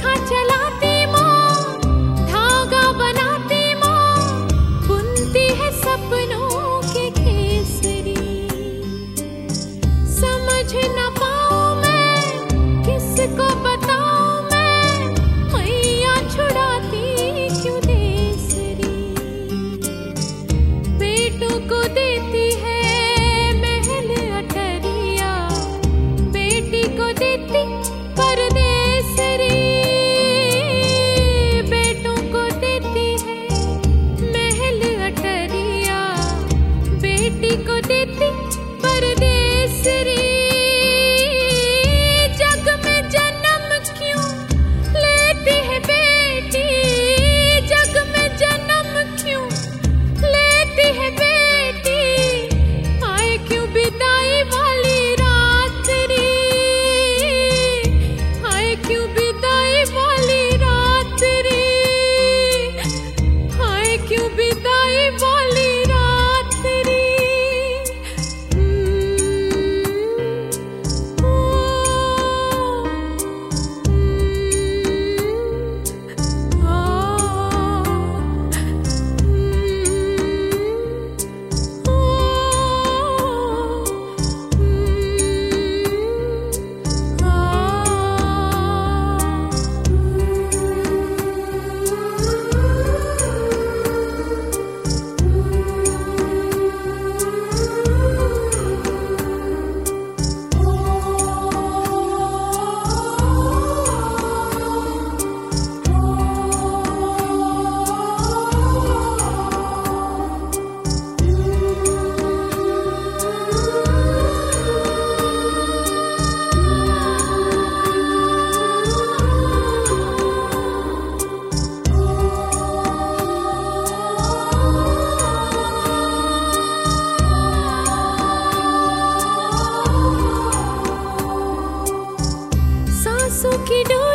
चरखा चलाती माँ, धागा बनाती माँ, बुनती है सपनों के केसरी। समझ न पाऊं मैं, किसको बताऊं मैं, मैया छुड़ाती क्यों देसरी। बेटों को देती है महल अटरिया, बेटी को देती परदेसरी। बेटों को देती है महल अटरिया, बेटी को देती परदेसरी। जग में जन्म क्यों लेती है बेटी, जग में जन्म क्यों लेती है बेटी, आए क्यों बिदाई वाली रात्रि, आए क्यों बिदाई वाली रात्रि, आए क्यों बिदाई वाली रात्रि। सांसों की डोर